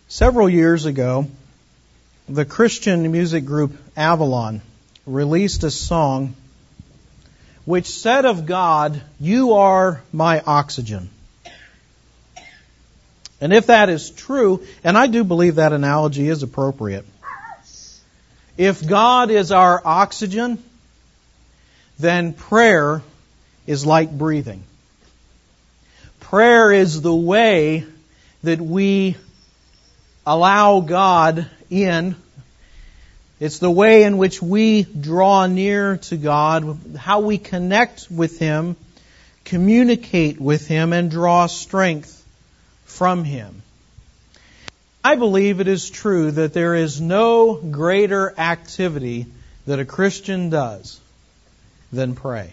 Several years ago, the Christian music group Avalon released a song which said of God, "You are my oxygen." And if that is true, and I do believe that analogy is appropriate, if God is our oxygen, then prayer is like breathing. Prayer is the way that we allow God in. It's the way in which we draw near to God, how we connect with Him, communicate with Him, and draw strength from Him. I believe it is true that there is no greater activity that a Christian does than pray.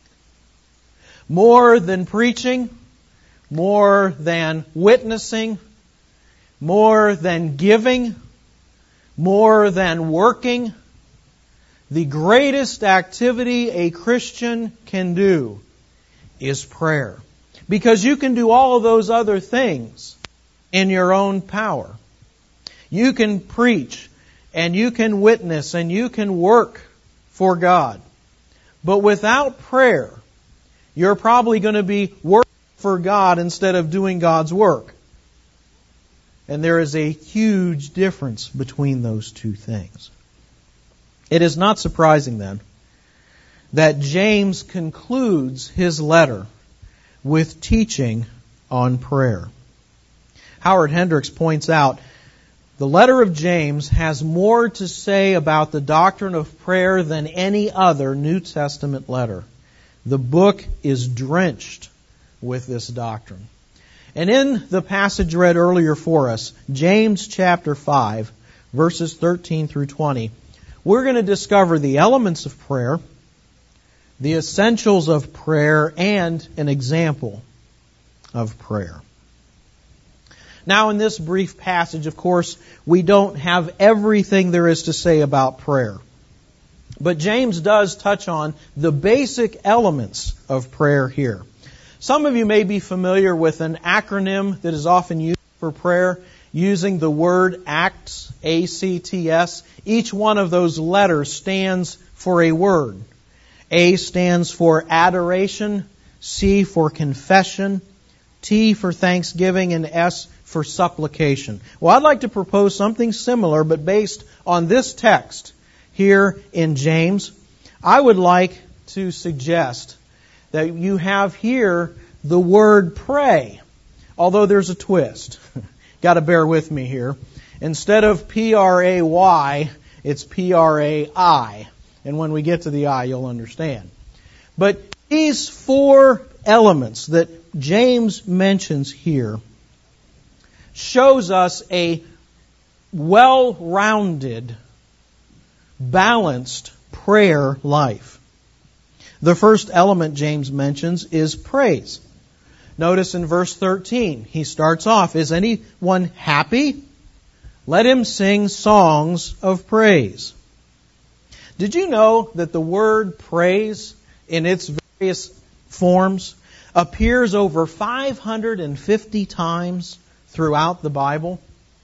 More than preaching, more than witnessing, more than giving, more than working, the greatest activity a Christian can do is prayer. Because you can do all of those other things in your own power. You can preach, and you can witness, and you can work for God. But without prayer, you're probably going to be working for God instead of doing God's work. And there is a huge difference between those two things. It is not surprising then that James concludes his letter with teaching on prayer. Howard Hendricks points out, the letter of James has more to say about the doctrine of prayer than any other New Testament letter. The book is drenched with this doctrine. And in the passage read earlier for us, James chapter 5, verses 13 through 20, we're going to discover the elements of prayer, the essentials of prayer, and an example of prayer. Now, in this brief passage, of course, we don't have everything there is to say about prayer. But James does touch on the basic elements of prayer here. Some of you may be familiar with an acronym that is often used for prayer, using the word ACTS, A-C-T-S. Each one of those letters stands for a word. A stands for adoration, C for confession, T for thanksgiving, and S for supplication. Well, I'd like to propose something similar, but based on this text here in James. I would like to suggest that you have here the word pray, although there's a twist. Got to bear with me here. Instead of P-R-A-Y, it's P-R-A-I. And when we get to the I, you'll understand. But these four elements that James mentions here shows us a well-rounded, balanced prayer life. The first element James mentions is praise. Notice in verse 13, he starts off, "Is anyone happy? Let him sing songs of praise." Did you know that the word praise in its various forms appears over 550 times throughout the Bible?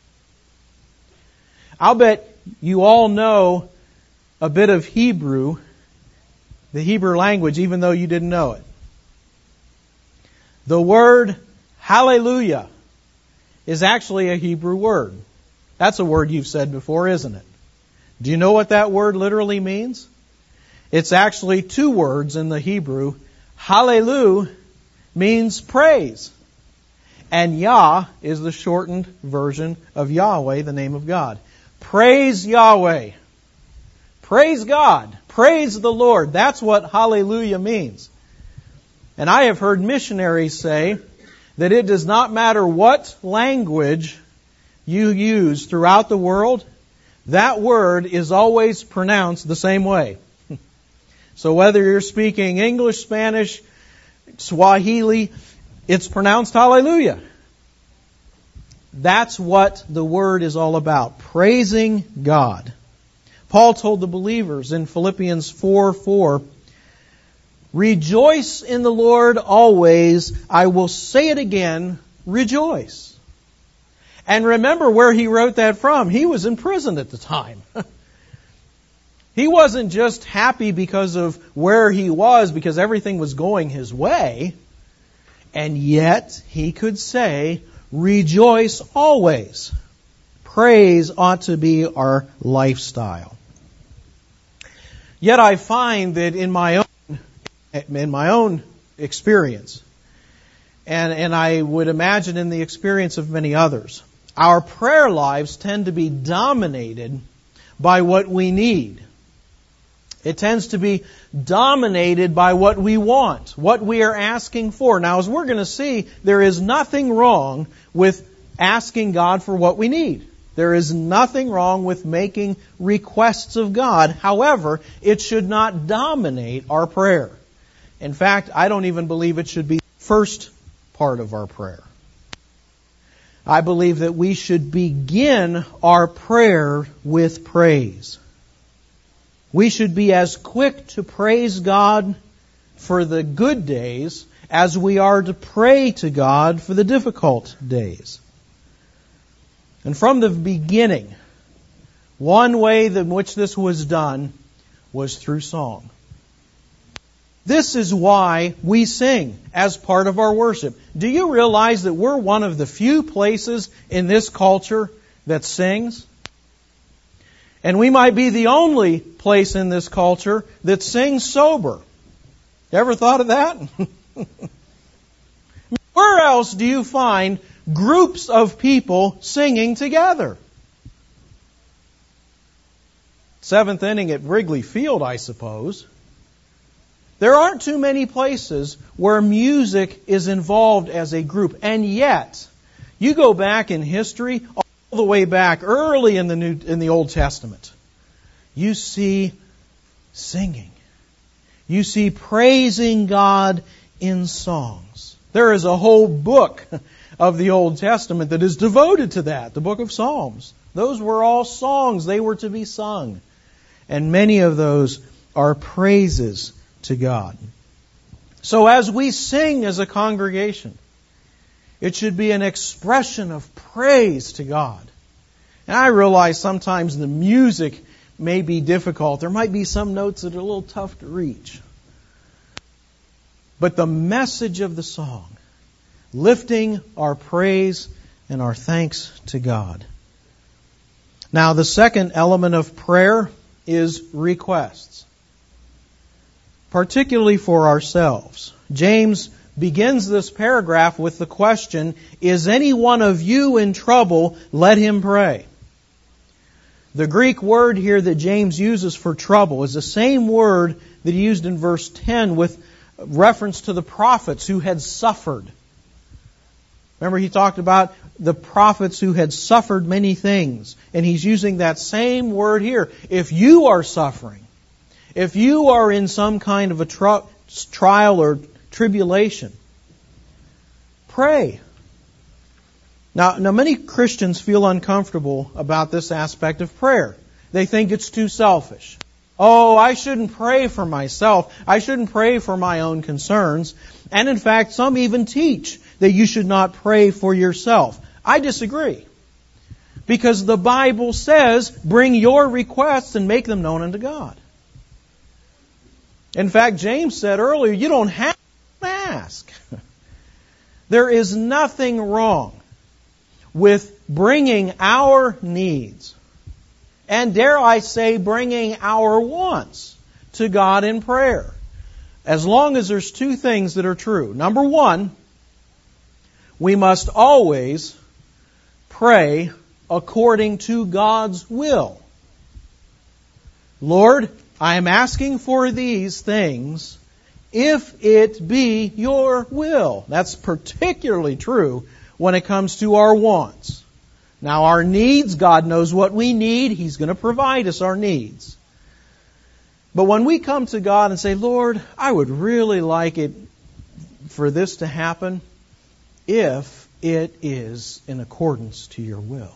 I'll bet you all know a bit of Hebrew, the Hebrew language, even though you didn't know it. The word hallelujah is actually a Hebrew word. That's a word you've said before, isn't it? Do you know what that word literally means? It's actually two words in the Hebrew. Hallelu means praise. And Yah is the shortened version of Yahweh, the name of God. Praise Yahweh. Praise God. Praise the Lord. That's what hallelujah means. And I have heard missionaries say that it does not matter what language you use throughout the world, that word is always pronounced the same way. So whether you're speaking English, Spanish, Swahili, it's pronounced hallelujah. That's what the word is all about, praising God. Paul told the believers in Philippians 4:4, "Rejoice in the Lord always. I will say it again, rejoice." And remember where he wrote that from. He was in prison at the time. He wasn't just happy because of where he was, because everything was going his way. And yet he could say, rejoice always. Praise ought to be our lifestyle. Yet I find that in my own experience, and I would imagine in the experience of many others, our prayer lives tend to be dominated by what we need. It tends to be dominated by what we want, what we are asking for. Now, as we're going to see, there is nothing wrong with asking God for what we need. There is nothing wrong with making requests of God. However, it should not dominate our prayer. In fact, I don't even believe it should be the first part of our prayer. I believe that we should begin our prayer with praise. We should be as quick to praise God for the good days as we are to pray to God for the difficult days. And from the beginning, one way in which this was done was through song. This is why we sing as part of our worship. Do you realize that we're one of the few places in this culture that sings? And we might be the only place in this culture that sings sober. You ever thought of that? Where else do you find groups of people singing together? Seventh inning at Wrigley Field, I suppose. There aren't too many places where music is involved as a group. And yet, you go back in history, all the way back early in the Old Testament, you see singing. You see praising God in songs. There is a whole book of the Old Testament that is devoted to that, the book of Psalms. Those were all songs. They were to be sung. And many of those are praises to God. So as we sing as a congregation, it should be an expression of praise to God. And I realize sometimes the music may be difficult. There might be some notes that are a little tough to reach. But the message of the song, lifting our praise and our thanks to God. Now, the second element of prayer is requests, particularly for ourselves. James begins this paragraph with the question, is any one of you in trouble? Let him pray. The Greek word here that James uses for trouble is the same word that he used in verse 10 with reference to the prophets who had suffered. Remember, he talked about the prophets who had suffered many things. And he's using that same word here. If you are suffering, if you are in some kind of a trial or tribulation, pray. Now, many Christians feel uncomfortable about this aspect of prayer. They think it's too selfish. Oh, I shouldn't pray for myself. I shouldn't pray for my own concerns. And in fact, some even teach that you should not pray for yourself. I disagree. Because the Bible says, bring your requests and make them known unto God. In fact, James said earlier, you don't have to ask. There is nothing wrong with bringing our needs, and dare I say, bringing our wants to God in prayer. As long as there's two things that are true. Number one, we must always pray according to God's will. Lord, I am asking for these things if it be your will. That's particularly true when it comes to our wants. Now, our needs, God knows what we need. He's going to provide us our needs. But when we come to God and say, Lord, I would really like it for this to happen if it is in accordance to your will.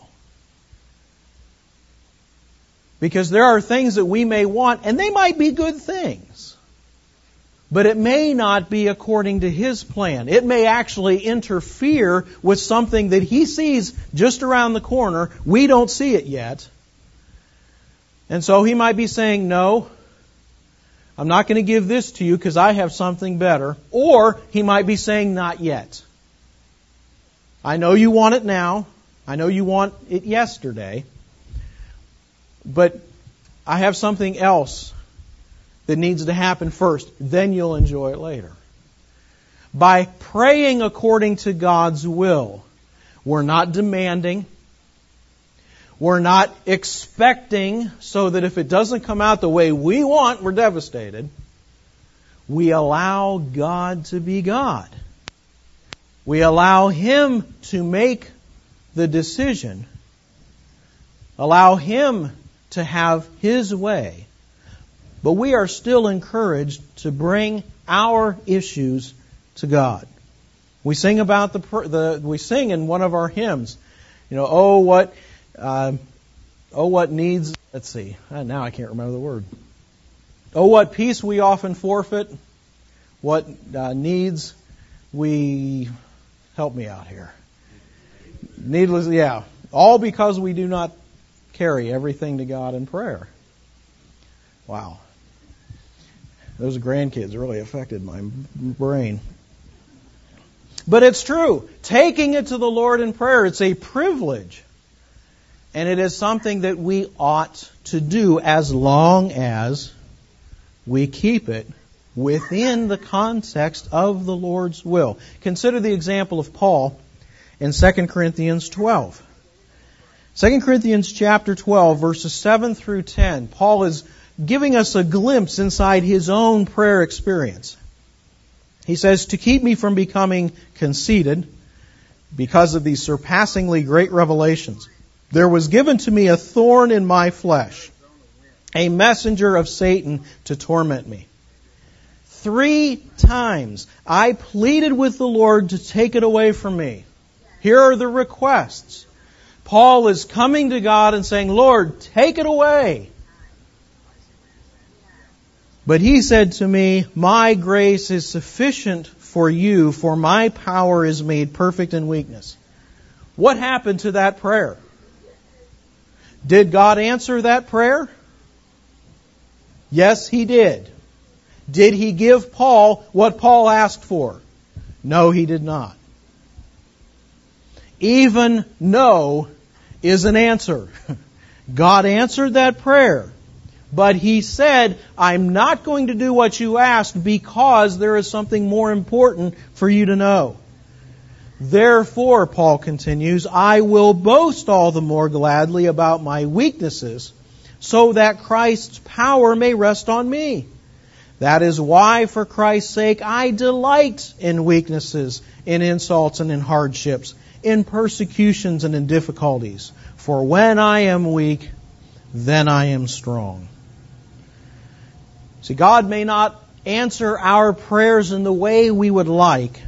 Because there are things that we may want, and they might be good things. but it may not be according to His plan. It may actually interfere with something that He sees just around the corner. We don't see it yet. And so He might be saying, no, I'm not going to give this to you because I have something better. Or He might be saying, not yet. I know you want it now. I know you want it yesterday. But I have something else that needs to happen first. Then you'll enjoy it later. By praying according to God's will, we're not demanding. We're not expecting so that if it doesn't come out the way we want, we're devastated. We allow God to be God. We allow Him to make the decision. Allow Him to have His way. But we are still encouraged to bring our issues to God. We sing about we sing in one of our hymns, oh what needs, let's see, now I can't remember the word. Oh, what peace we often forfeit, what needs we, help me out here. Needless, all because we do not carry everything to God in prayer. Wow. Those grandkids really affected my brain. But it's true. Taking it to the Lord in prayer, it's a privilege. And it is something that we ought to do as long as we keep it within the context of the Lord's will. Consider the example of Paul in 2 Corinthians 12. 2 Corinthians chapter 12, verses 7 through 10. Paul is giving us a glimpse inside his own prayer experience. He says, to keep me from becoming conceited because of these surpassingly great revelations, there was given to me a thorn in my flesh, a messenger of Satan to torment me. 3 times I pleaded with the Lord to take it away from me. Here are the requests. Paul is coming to God and saying, Lord, take it away. But He said to me, my grace is sufficient for you, for my power is made perfect in weakness. What happened to that prayer? Did God answer that prayer? Yes, He did. Did He give Paul what Paul asked for? No, He did not. Even no is an answer. God answered that prayer. But He said, I'm not going to do what you asked because there is something more important for you to know. Therefore, Paul continues, I will boast all the more gladly about my weaknesses, so that Christ's power may rest on me. That is why, for Christ's sake, I delight in weaknesses, in insults and in hardships, in persecutions and in difficulties. For when I am weak, then I am strong. See, God may not answer our prayers in the way we would like,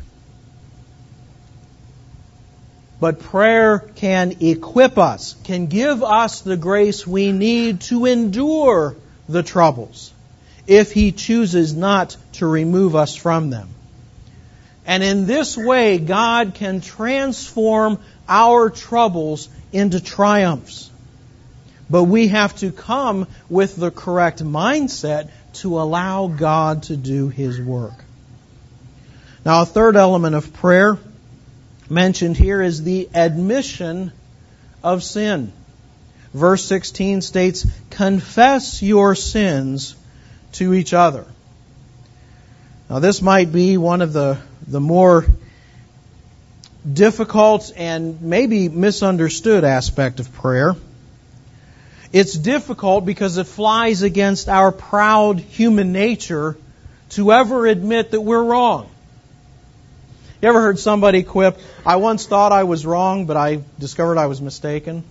but prayer can equip us, can give us the grace we need to endure the troubles, if He chooses not to remove us from them. And in this way, God can transform our troubles into triumphs. But we have to come with the correct mindset to allow God to do His work. Now, a third element of prayer mentioned here is the admission of sin. Verse 16 states, confess your sins to each other. Now, this might be one of the more difficult and maybe misunderstood aspect of prayer. It's difficult because it flies against our proud human nature to ever admit that we're wrong. You ever heard somebody quip, I once thought I was wrong, but I discovered I was mistaken?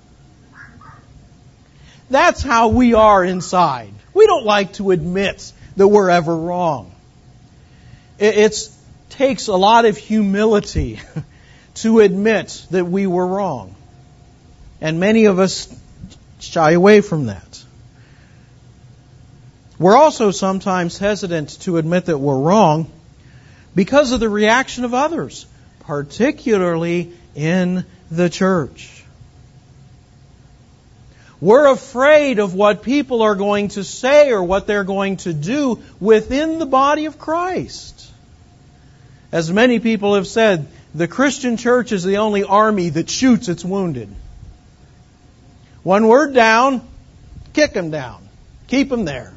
That's how we are inside. We don't like to admit that we're ever wrong. It takes a lot of humility to admit that we were wrong. And many of us shy away from that. We're also sometimes hesitant to admit that we're wrong because of the reaction of others, particularly in the church. We're afraid of what people are going to say or what they're going to do within the body of Christ. As many people have said, the Christian church is the only army that shoots its wounded. One word down, kick them down. Keep them there.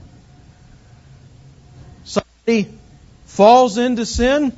Somebody falls into sin.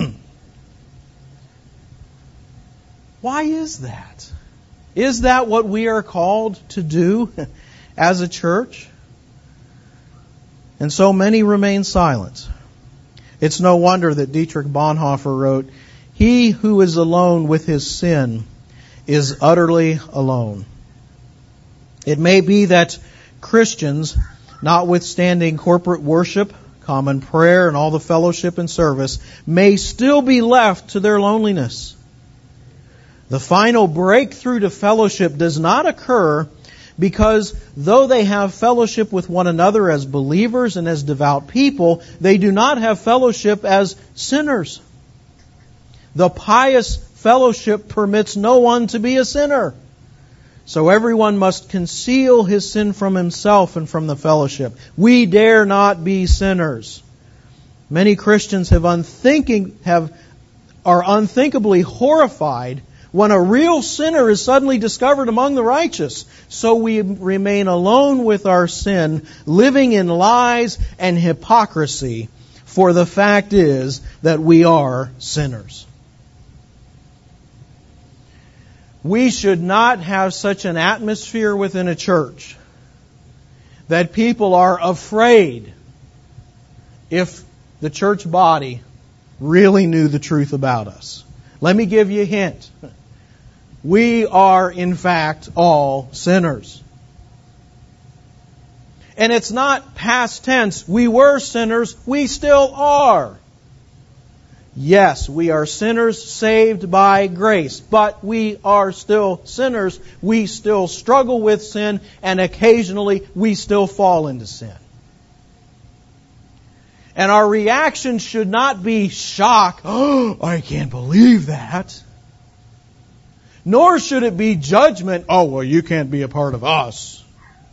Why is that? Is that what we are called to do as a church? And so many remain silent. It's no wonder that Dietrich Bonhoeffer wrote, "He who is alone with his sin is utterly alone." It may be that Christians, notwithstanding corporate worship, common prayer, and all the fellowship and service, may still be left to their loneliness. The final breakthrough to fellowship does not occur because though they have fellowship with one another as believers and as devout people, they do not have fellowship as sinners. The pious fellowship permits no one to be a sinner. So everyone must conceal his sin from himself and from the fellowship. We dare not be sinners. Many Christians are unthinkably horrified when a real sinner is suddenly discovered among the righteous. So we remain alone with our sin, living in lies and hypocrisy, for the fact is that we are sinners. We should not have such an atmosphere within a church that people are afraid if the church body really knew the truth about us. Let me give you a hint. We are, in fact, all sinners. And it's not past tense. We were sinners. We still are. Yes, we are sinners saved by grace, but we are still sinners. We still struggle with sin, and occasionally we still fall into sin. And our reaction should not be shock. Oh, I can't believe that. Nor should it be judgment. Oh, well, you can't be a part of us.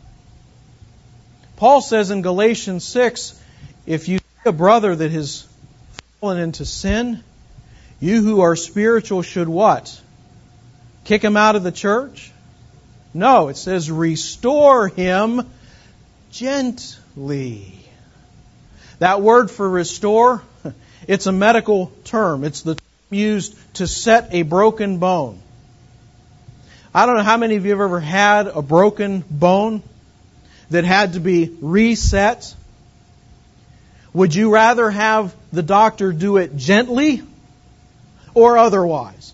Paul says in Galatians 6, if you see a brother that has fallen into sin, you who are spiritual should what? Kick him out of the church? No, it says restore him gently. That word for restore, it's a medical term. It's the term used to set a broken bone. I don't know how many of you have ever had a broken bone that had to be reset. Would you rather have the doctor do it gently or otherwise?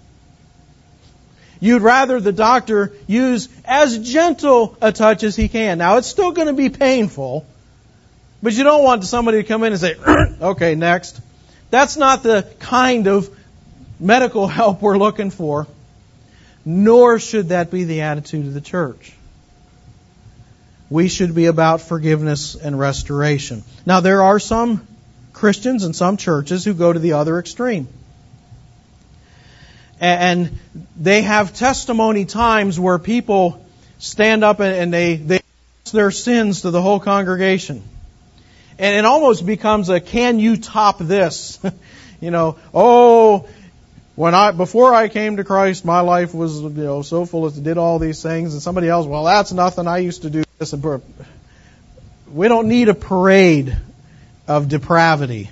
You'd rather the doctor use as gentle a touch as he can. Now, it's still going to be painful, but you don't want somebody to come in and say, okay, next. That's not the kind of medical help we're looking for. Nor should that be the attitude of the church. We should be about forgiveness and restoration. Now, there are some Christians and some churches who go to the other extreme. And they have testimony times where people stand up and they announce their sins to the whole congregation. And it almost becomes a, can you top this? Before I came to Christ, my life was, so full of, did all these things, and somebody else, well, that's nothing, I used to do this. We don't need a parade of depravity.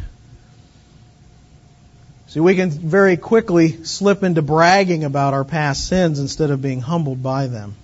See, we can very quickly slip into bragging about our past sins instead of being humbled by them.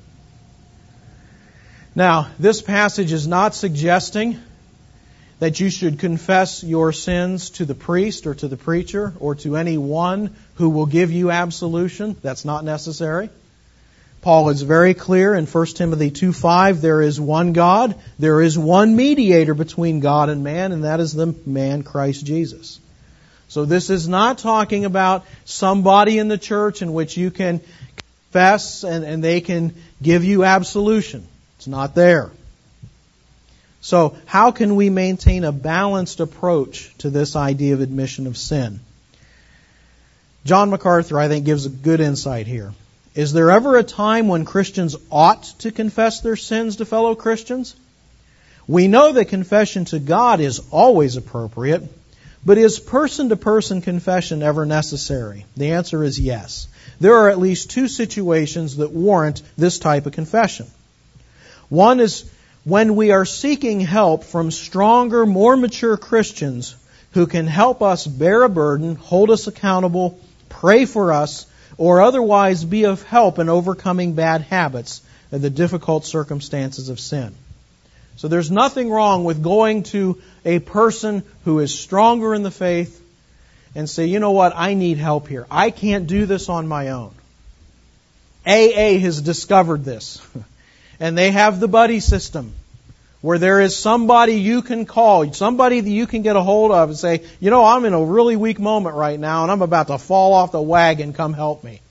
Now, this passage is not suggesting that you should confess your sins to the priest or to the preacher or to anyone who will give you absolution. That's not necessary. Paul is very clear in 1 Timothy 2:5, there is one God, there is one mediator between God and man, and that is the man Christ Jesus. So this is not talking about somebody in the church in which you can confess and they can give you absolution. It's not there. So how can we maintain a balanced approach to this idea of admission of sin? John MacArthur, I think, gives a good insight here. Is there ever a time when Christians ought to confess their sins to fellow Christians? We know that confession to God is always appropriate, but is person-to-person confession ever necessary? The answer is yes. There are at least two situations that warrant this type of confession. One is when we are seeking help from stronger, more mature Christians who can help us bear a burden, hold us accountable, pray for us, or otherwise be of help in overcoming bad habits and the difficult circumstances of sin. So there's nothing wrong with going to a person who is stronger in the faith and say, you know what, I need help here. I can't do this on my own. AA has discovered this. And they have the buddy system where there is somebody you can call, somebody that you can get a hold of and say, you know, I'm in a really weak moment right now and I'm about to fall off the wagon. Come help me.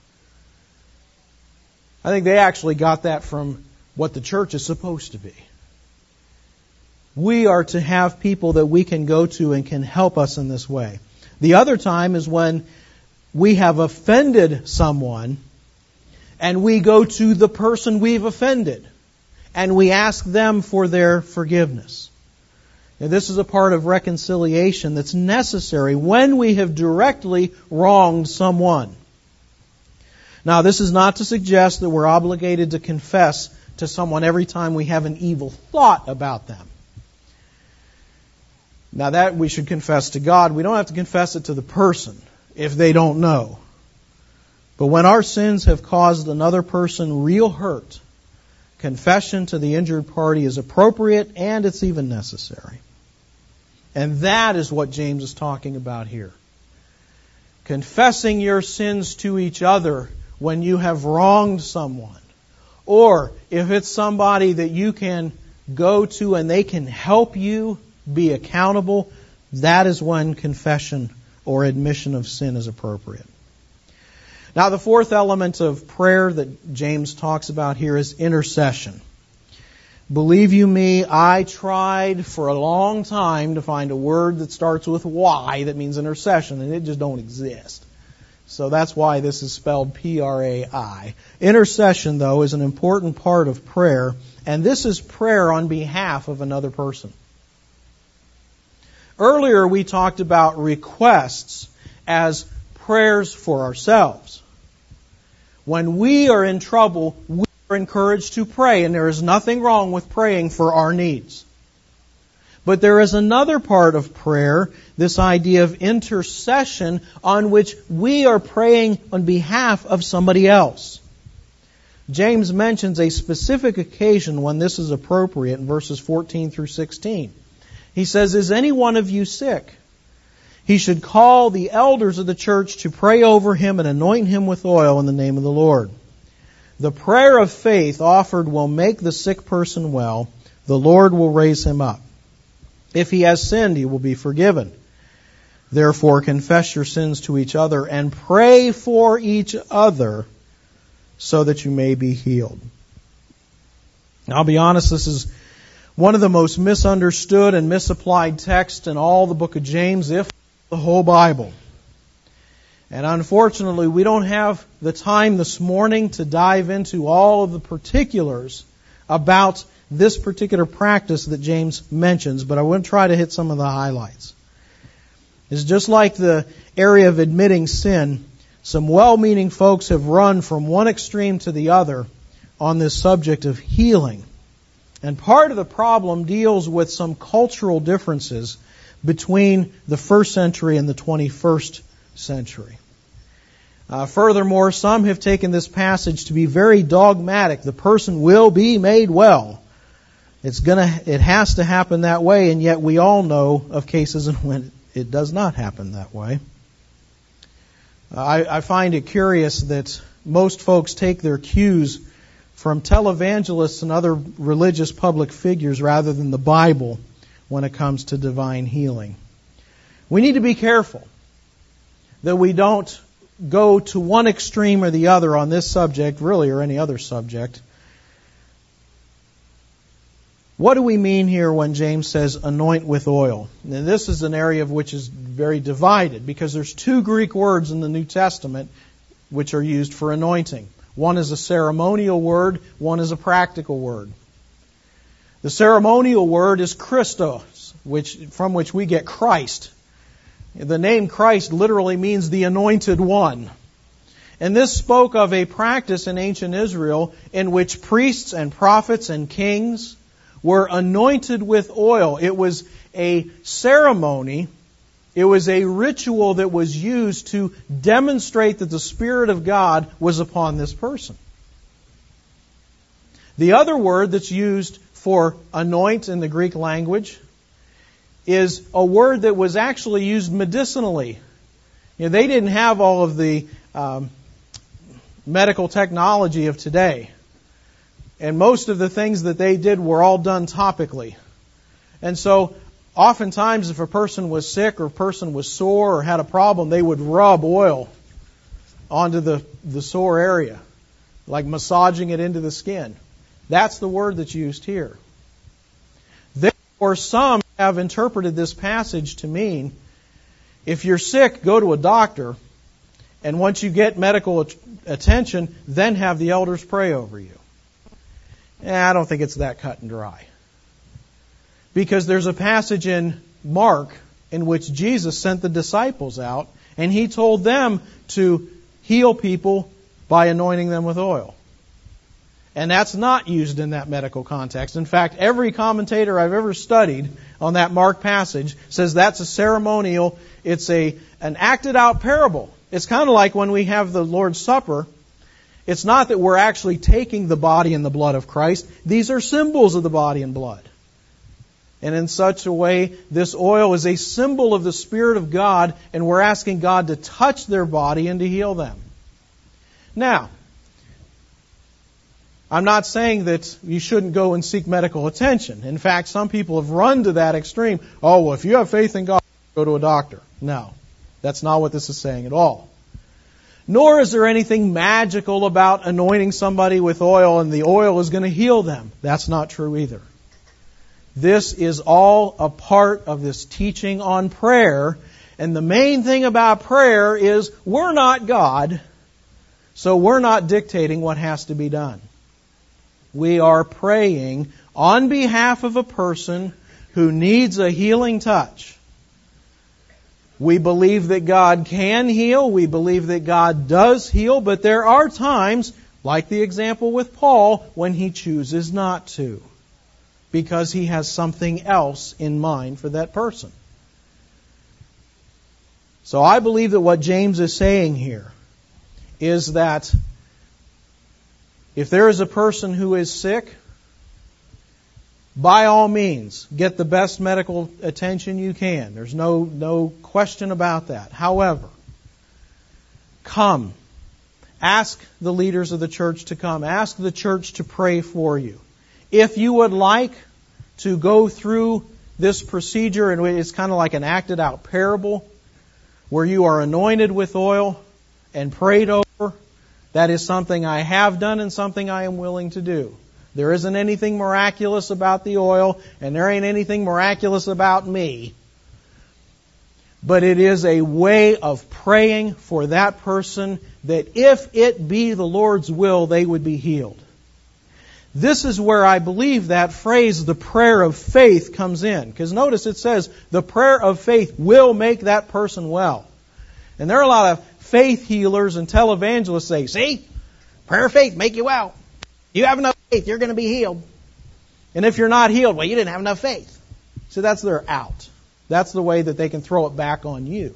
I think they actually got that from what the church is supposed to be. We are to have people that we can go to and can help us in this way. The other time is when we have offended someone and we go to the person we've offended and we ask them for their forgiveness. Now, this is a part of reconciliation that's necessary when we have directly wronged someone. Now, this is not to suggest that we're obligated to confess to someone every time we have an evil thought about them. Now, that we should confess to God. We don't have to confess it to the person if they don't know. But when our sins have caused another person real hurt, confession to the injured party is appropriate and it's even necessary. And that is what James is talking about here. Confessing your sins to each other when you have wronged someone. Or if it's somebody that you can go to and they can help you be accountable, that is when confession or admission of sin is appropriate. Now, the fourth element of prayer that James talks about here is intercession. Believe you me, I tried for a long time to find a word that starts with Y that means intercession, and it just don't exist. So that's why this is spelled P-R-A-I. Intercession, though, is an important part of prayer, and this is prayer on behalf of another person. Earlier, we talked about requests as prayers for ourselves. When we are in trouble, we are encouraged to pray, and there is nothing wrong with praying for our needs. But there is another part of prayer, this idea of intercession, on which we are praying on behalf of somebody else. James mentions a specific occasion when this is appropriate in verses 14 through 16. He says, "Is any one of you sick? He should call the elders of the church to pray over him and anoint him with oil in the name of the Lord. The prayer of faith offered will make the sick person well. The Lord will raise him up. If he has sinned, he will be forgiven. Therefore, confess your sins to each other and pray for each other so that you may be healed." Now, I'll be honest, this is one of the most misunderstood and misapplied texts in all the book of James, if the whole Bible. And unfortunately, we don't have the time this morning to dive into all of the particulars about this particular practice that James mentions, but I want to try to hit some of the highlights. It's just like the area of admitting sin. Some well-meaning folks have run from one extreme to the other on this subject of healing. And part of the problem deals with some cultural differences between the first century and the 21st century. Furthermore, some have taken this passage to be very dogmatic. The person will be made well. It has to happen that way, and yet we all know of cases in when it does not happen that way. I find it curious that most folks take their cues from televangelists and other religious public figures rather than the Bible when it comes to divine healing. We need to be careful that we don't go to one extreme or the other on this subject, really, or any other subject. What do we mean here when James says anoint with oil? Now, this is an area of which is very divided because there's two Greek words in the New Testament which are used for anointing. One is a ceremonial word, one is a practical word. The ceremonial word is Christos, from which we get Christ. The name Christ literally means the anointed one. And this spoke of a practice in ancient Israel in which priests and prophets and kings were anointed with oil. It was a ceremony, it was a ritual that was used to demonstrate that the Spirit of God was upon this person. The other word that's used for anoint in the Greek language is a word that was actually used medicinally. They didn't have all of the medical technology of today. And most of the things that they did were all done topically. And so, oftentimes if a person was sick or a person was sore or had a problem, they would rub oil onto the sore area, like massaging it into the skin. That's the word that's used here. Therefore, some have interpreted this passage to mean, if you're sick, go to a doctor, and once you get medical attention, then have the elders pray over you. I don't think it's that cut and dry. Because there's a passage in Mark in which Jesus sent the disciples out, and He told them to heal people by anointing them with oil. And that's not used in that medical context. In fact, every commentator I've ever studied on that Mark passage says that's a ceremonial, it's an acted out parable. It's kind of like when we have the Lord's Supper. It's not that we're actually taking the body and the blood of Christ. These are symbols of the body and blood. And in such a way, this oil is a symbol of the Spirit of God, and we're asking God to touch their body and to heal them. Now, I'm not saying that you shouldn't go and seek medical attention. In fact, some people have run to that extreme. Oh, well, if you have faith in God, go to a doctor. No, that's not what this is saying at all. Nor is there anything magical about anointing somebody with oil and the oil is going to heal them. That's not true either. This is all a part of this teaching on prayer. And the main thing about prayer is we're not God, so we're not dictating what has to be done. We are praying on behalf of a person who needs a healing touch. We believe that God can heal. We believe that God does heal. But there are times, like the example with Paul, when He chooses not to, because He has something else in mind for that person. So I believe that what James is saying here is that if there is a person who is sick, by all means, get the best medical attention you can. There's no question about that. However, come. Ask the leaders of the church to come. Ask the church to pray for you. If you would like to go through this procedure, and it's kind of like an acted out parable, where you are anointed with oil and prayed over, that is something I have done and something I am willing to do. There isn't anything miraculous about the oil, and there ain't anything miraculous about me. But it is a way of praying for that person that if it be the Lord's will, they would be healed. This is where I believe that phrase, the prayer of faith, comes in. Because notice it says, the prayer of faith will make that person well. And there are a lot of faith healers and televangelists say, see, prayer of faith make you well. You have enough faith, you're going to be healed. And if you're not healed, well, you didn't have enough faith. So that's their out. That's the way that they can throw it back on you.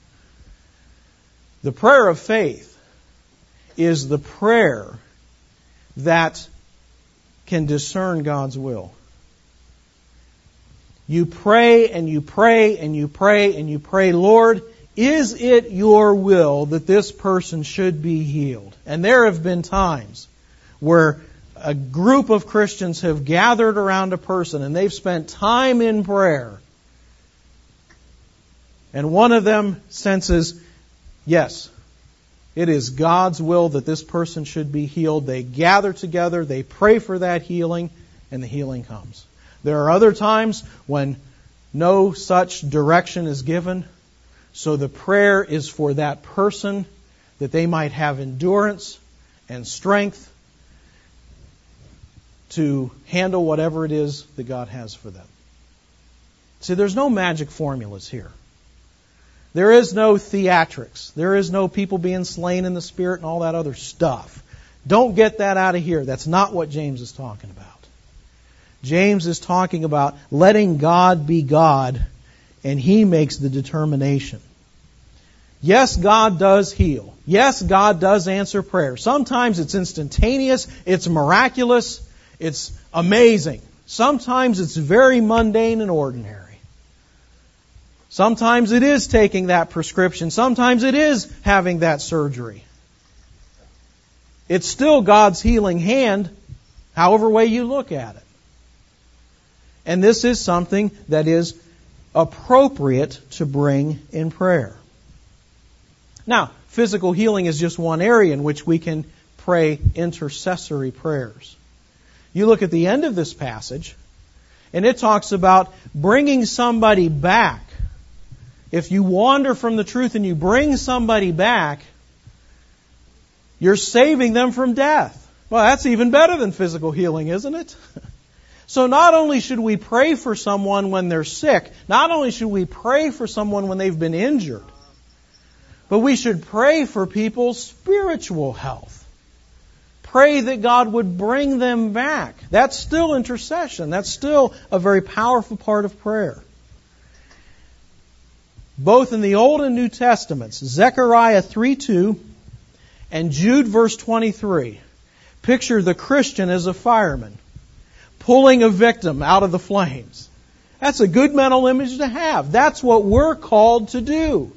The prayer of faith is the prayer that can discern God's will. You pray and you pray and you pray and you pray, Lord, is it your will that this person should be healed? And there have been times where a group of Christians have gathered around a person and they've spent time in prayer. And one of them senses, yes, it is God's will that this person should be healed. They gather together, they pray for that healing, and the healing comes. There are other times when no such direction is given. So the prayer is for that person that they might have endurance and strength to handle whatever it is that God has for them. See, there's no magic formulas here. There is no theatrics. There is no people being slain in the Spirit and all that other stuff. Don't get that out of here. That's not what James is talking about. James is talking about letting God be God, and He makes the determination. Yes, God does heal. Yes, God does answer prayer. Sometimes it's instantaneous, it's miraculous, it's amazing. Sometimes it's very mundane and ordinary. Sometimes it is taking that prescription. Sometimes it is having that surgery. It's still God's healing hand, however way you look at it. And this is something that is appropriate to bring in prayer. Now, physical healing is just one area in which we can pray intercessory prayers. You look at the end of this passage, and it talks about bringing somebody back. If you wander from the truth and you bring somebody back, you're saving them from death. Well, that's even better than physical healing, isn't it? So not only should we pray for someone when they're sick, not only should we pray for someone when they've been injured, but we should pray for people's spiritual health. Pray that God would bring them back. That's still intercession. That's still a very powerful part of prayer. Both in the Old and New Testaments, Zechariah 3:2 and Jude verse 23, picture the Christian as a fireman pulling a victim out of the flames. That's a good mental image to have. That's what we're called to do.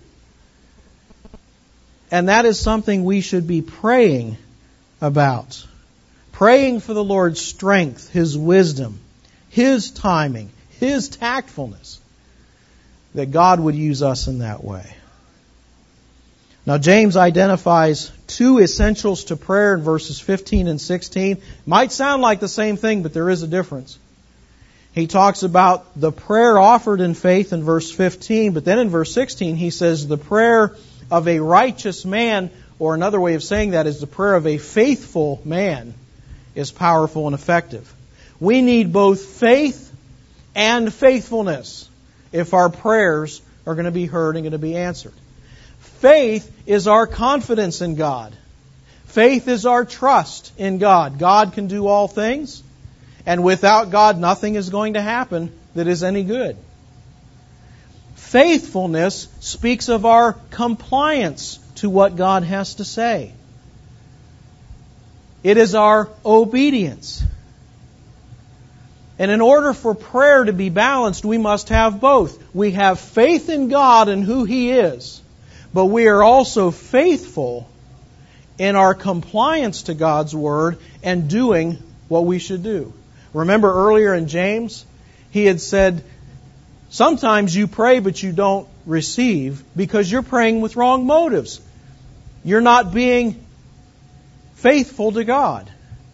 And that is something we should be praying about. Praying for the Lord's strength, His wisdom, His timing, His tactfulness, that God would use us in that way. Now, James identifies two essentials to prayer in verses 15 and 16. Might sound like the same thing, but there is a difference. He talks about the prayer offered in faith in verse 15, but then in verse 16 he says the prayer of a righteous man, or another way of saying that is the prayer of a faithful man, is powerful and effective. We need both faith and faithfulness if our prayers are going to be heard and going to be answered. Faith is our confidence in God. Faith is our trust in God. God can do all things, and without God nothing is going to happen that is any good. Faithfulness speaks of our compliance to what God has to say. It is our obedience. And in order for prayer to be balanced, we must have both. We have faith in God and who He is, but we are also faithful in our compliance to God's Word and doing what we should do. Remember earlier in James, he had said, sometimes you pray but you don't receive because you're praying with wrong motives. You're not being faithful to God.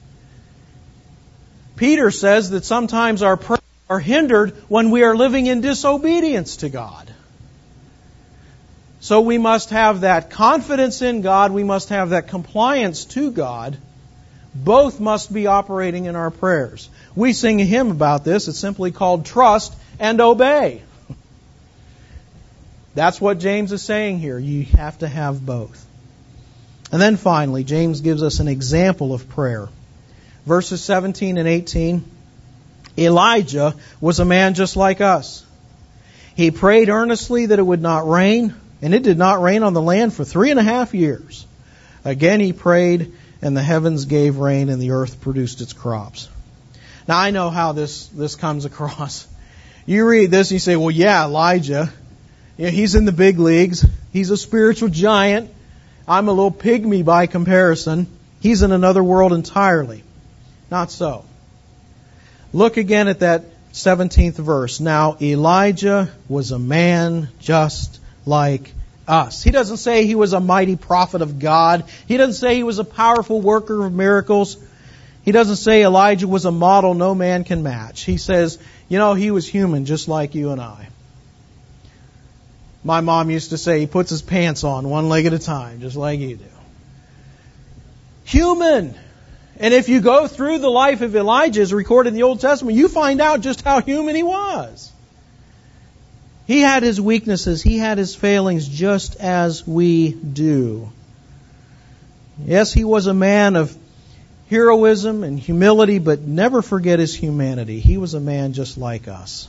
Peter says that sometimes our prayers are hindered when we are living in disobedience to God. So we must have that confidence in God. We must have that compliance to God. Both must be operating in our prayers. We sing a hymn about this. It's simply called Trust and Obey. That's what James is saying here. You have to have both. And then finally, James gives us an example of prayer. Verses 17 and 18. Elijah was a man just like us. He prayed earnestly that it would not rain, and it did not rain on the land for 3.5 years. Again he prayed, and the heavens gave rain, and the earth produced its crops. Now I know how this comes across. You read this and you say, well, yeah, Elijah, he's in the big leagues. He's a spiritual giant. I'm a little pygmy by comparison. He's in another world entirely. Not so. Look again at that 17th verse. Now Elijah was a man just like us. He doesn't say he was a mighty prophet of God. He doesn't say he was a powerful worker of miracles. He doesn't say Elijah was a model no man can match. He says, he was human just like you and I. My mom used to say he puts his pants on one leg at a time, just like you do. Human. And if you go through the life of Elijah as recorded in the Old Testament, you find out just how human he was. He had his weaknesses. He had his failings just as we do. Yes, he was a man of heroism and humility, but never forget his humanity. He was a man just like us.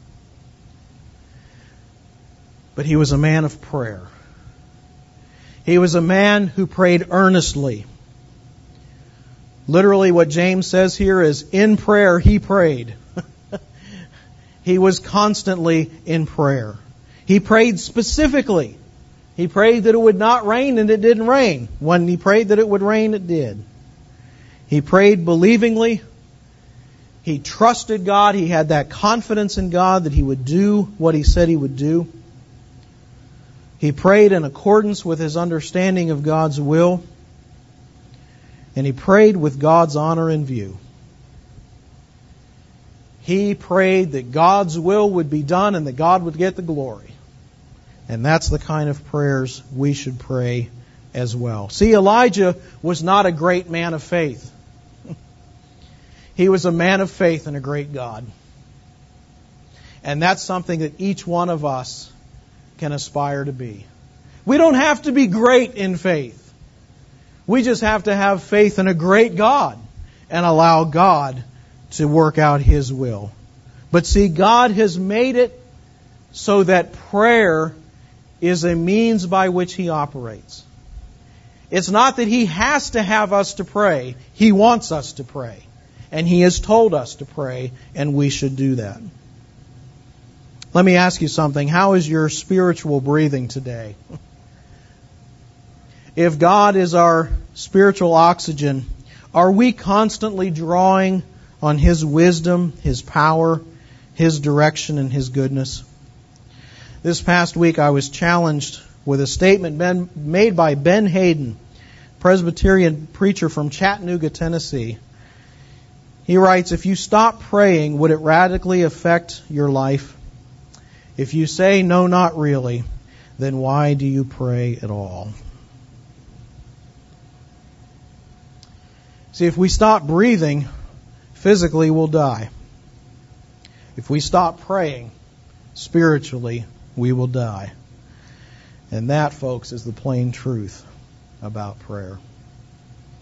But he was a man of prayer. He was a man who prayed earnestly. Literally what James says here is, in prayer he prayed. He was constantly in prayer. He prayed specifically. He prayed that it would not rain, and it didn't rain. When he prayed that it would rain, it did. He prayed believingly. He trusted God. He had that confidence in God that He would do what He said He would do. He prayed in accordance with his understanding of God's will. And he prayed with God's honor in view. He prayed that God's will would be done and that God would get the glory. And that's the kind of prayers we should pray as well. See, Elijah was not a great man of faith. He was a man of faith in a great God. And that's something that each one of us can aspire to be. We don't have to be great in faith. We just have to have faith in a great God and allow God to work out His will. But see, God has made it so that prayer is a means by which He operates. It's not that He has to have us to pray. He wants us to pray. And He has told us to pray, and we should do that. Let me ask you something. How is your spiritual breathing today? If God is our spiritual oxygen, are we constantly drawing on His wisdom, His power, His direction, and His goodness? This past week I was challenged with a statement made by Ben Hayden, Presbyterian preacher from Chattanooga, Tennessee. He writes, if you stop praying, would it radically affect your life? If you say, no, not really, then why do you pray at all? See, if we stop breathing, physically we'll die. If we stop praying, spiritually we will die. And that, folks, is the plain truth about prayer.